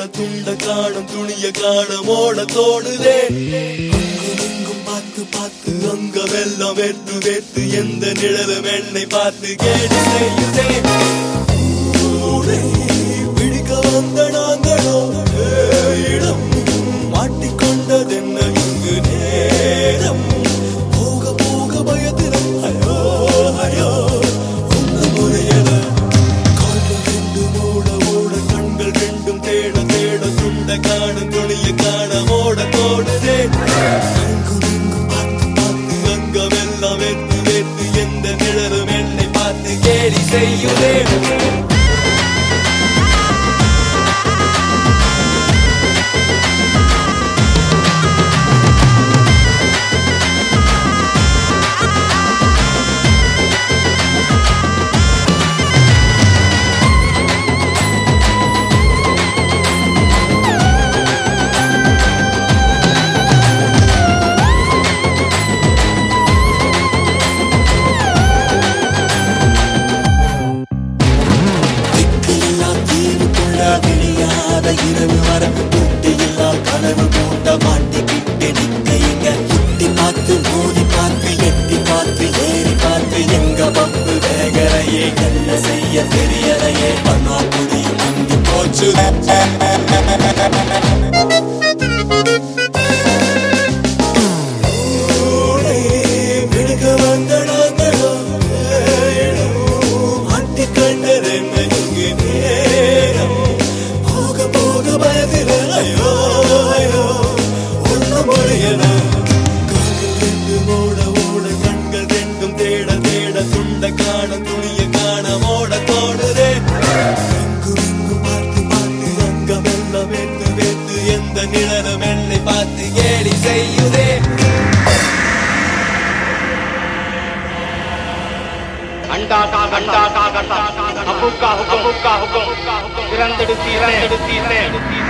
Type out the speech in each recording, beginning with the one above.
துண்ட காணும் துணிய காணும் ஓட தோடுதே. அங்கும் பார்த்து பார்த்து அங்கமெல்லாம் வேத்து வேத்து எந்த நிழலும் என்னை பார்த்து கேடு செய்யுதே. பிடிக்க வந்த நாங்களோ இடம் மாட்டிக்கொண்டதென்ன இங்கு நேரம். போக போக பயத்தினம் ஐயோ ஐயோ ஒன்று முறையல. கால்கள் ரெண்டும் ஓட ஓட கண்கள் ரெண்டும் தேட தேட துண்ட காணும் துணிய காண ஓட தோடுதே. அங்கும் இங்கும் பார்த்து பார்த்து அங்கமெல்லாம் வேத்து வேத்து எந்த நிழலும் என்னை பார்த்து கேலி செய்யுதே. இரவு வர கூட்டியில்லால் கனவு கூட்ட மாட்டிக்கிட்டு நிக்க இங்க சுட்டி பார்த்து மோதி பார்த்து எட்டி பார்த்து ஏறி பார்த்து எங்க பப்பு வேகரையே என்ன செய்ய தெரியலையே. பண்ணா புரியும் அங்கு போச்சு. விடுக வந்த நாங்களோ மாட்டி கண்டது என்ன இங்கு நேரம். ஐயோ ஐயோ ஒன்று முறையன. கால்கள் ரெண்டும் ஓட ஓட கண்கள் ரெண்டும் தேட தேட துண்ட காணும் துணிய காண ஓட தோடுதே. எங்கும் இங்கும் பார்த்து பார்த்து அங்கமெல்லாம் வேத்து வேத்து எந்த நிழலும் என்னை பார்த்து கேலி செய்யுதே. अंडा अबुका हुकुम तिरंदुतीरे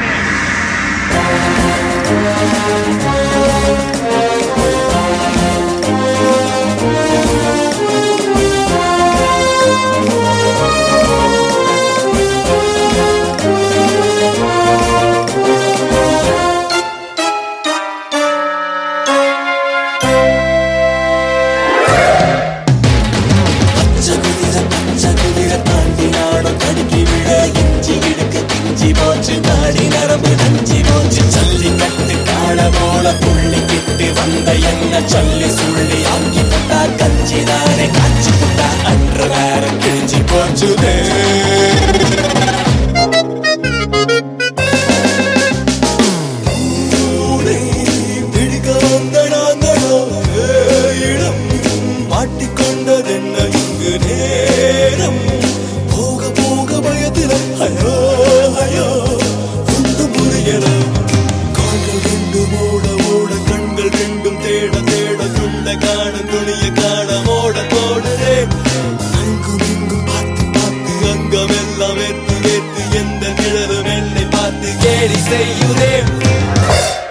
சொல்லி சொல்லி ஆக்கி புட்டா கஞ்சிதானே காய்ச்சி புட்டா அன்று வேற கிழிஞ்சி போச்சுதே. பிடிக்க வந்த நாங்களோ இடம் மாட்டிக்கொண்டதென்ன இங்கு நேரம். போக போக பயத்தினம் ஐயோ ஐயோ ஒன்று புரியல. கால்கள் ரெண்டும் ஓட ஓட கண்கள் ரெண்டும் தேட தேட துண்ட காணும் துணிய காண ஓட தோடுதே. அங்கும் இங்கும் பார்த்து பார்த்து அங்கமெல்லாம் வேத்து வேத்து எந்த நிழலும் என்னை பார்த்து கேலி செய்யுதே.